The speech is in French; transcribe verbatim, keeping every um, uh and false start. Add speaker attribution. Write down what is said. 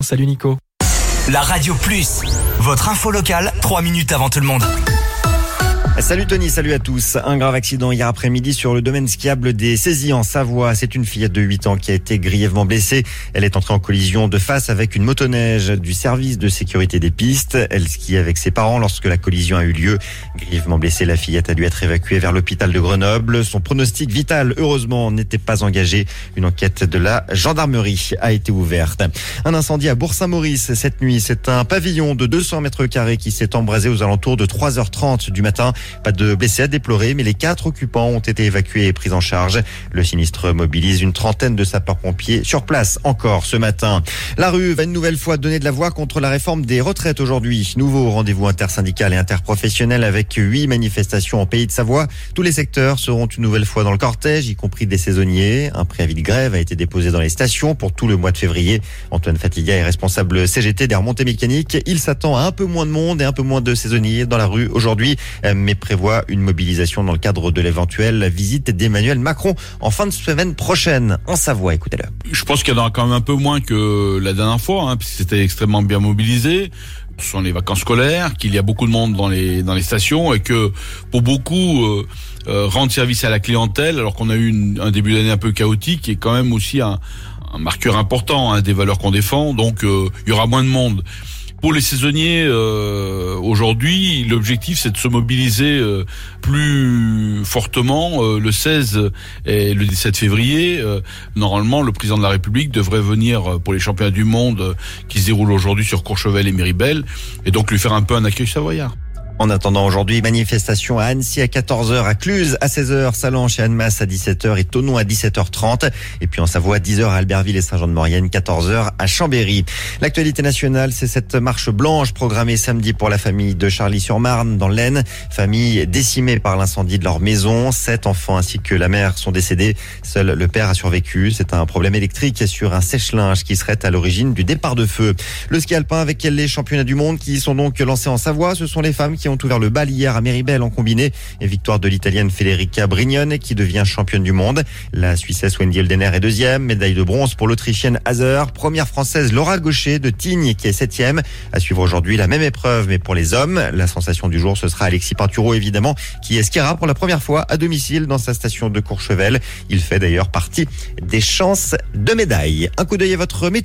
Speaker 1: Salut Nico.
Speaker 2: La Radio Plus, votre info locale, trois minutes avant tout le monde.
Speaker 3: Salut Tony, salut à tous. Un grave accident hier après-midi sur le domaine skiable des Saisies en Savoie. C'est une fillette de huit ans qui a été grièvement blessée. Elle est entrée en collision de face avec une motoneige du service de sécurité des pistes. Elle skiait avec ses parents lorsque la collision a eu lieu. Grièvement blessée, la fillette a dû être évacuée vers l'hôpital de Grenoble. Son pronostic vital, heureusement, n'était pas engagé. Une enquête de la gendarmerie a été ouverte. Un incendie à Bourg-Saint-Maurice cette nuit. C'est un pavillon de deux cents mètres carrés qui s'est embrasé aux alentours de trois heures trente du matin. Pas de blessés à déplorer, mais les quatre occupants ont été évacués et pris en charge. Le sinistre mobilise une trentaine de sapeurs-pompiers sur place encore ce matin. La rue va une nouvelle fois donner de la voix contre la réforme des retraites aujourd'hui. Nouveau rendez-vous intersyndical et interprofessionnel avec huit manifestations en Pays de Savoie. Tous les secteurs seront une nouvelle fois dans le cortège, y compris des saisonniers. Un préavis de grève a été déposé dans les stations pour tout le mois de février. Antoine Fatiga est responsable C G T des remontées mécaniques. Il s'attend à un peu moins de monde et un peu moins de saisonniers dans la rue aujourd'hui, mais prévoit une mobilisation dans le cadre de l'éventuelle visite d'Emmanuel Macron en fin de semaine prochaine en Savoie. Écoutez-le.
Speaker 4: Je pense qu'il y en a quand même un peu moins que la dernière fois, hein, puisque c'était extrêmement bien mobilisé. Ce sont les vacances scolaires, qu'il y a beaucoup de monde dans les dans les stations et que pour beaucoup euh, euh, rendre service à la clientèle, alors qu'on a eu une, un début d'année un peu chaotique, est quand même aussi un, un marqueur important, hein, des valeurs qu'on défend. Donc euh, il y aura moins de monde. Pour les saisonniers, euh, aujourd'hui, l'objectif c'est de se mobiliser euh, plus fortement. Euh, le seize et le dix-sept février, euh, normalement, le président de la République devrait venir pour les championnats du monde euh, qui se déroulent aujourd'hui sur Courchevel et Méribel, et donc lui faire un peu un accueil savoyard.
Speaker 3: En attendant aujourd'hui, manifestation à Annecy à quatorze heures, à Cluse à seize heures, Sallanches et Annemasse à dix-sept heures et Thonon à dix-sept heures trente. Et puis en Savoie, dix heures à Albertville et Saint-Jean-de-Maurienne, quatorze heures à Chambéry. L'actualité nationale, c'est cette marche blanche programmée samedi pour la famille de Charly-sur-Marne dans l'Aisne. Famille décimée par l'incendie de leur maison. Sept enfants ainsi que la mère sont décédés. Seul le père a survécu. C'est un problème électrique sur un sèche-linge qui serait à l'origine du départ de feu. Le ski alpin avec les championnats du monde qui sont donc lancés en Savoie. Ce sont les femmes qui ont ouvert le bal hier à Méribel en combiné, et victoire de l'Italienne Federica Brignone qui devient championne du monde. La Suissesse Wendy Eldener est deuxième, médaille de bronze pour l'Autrichienne Hazer. Première Française Laura Gaucher de Tignes qui est septième. À suivre aujourd'hui la même épreuve mais pour les hommes. La sensation du jour, ce sera Alexis Pinturo évidemment qui skiera pour la première fois à domicile dans sa station de Courchevel. Il fait d'ailleurs partie des chances de médaille. Un coup d'œil à votre météo.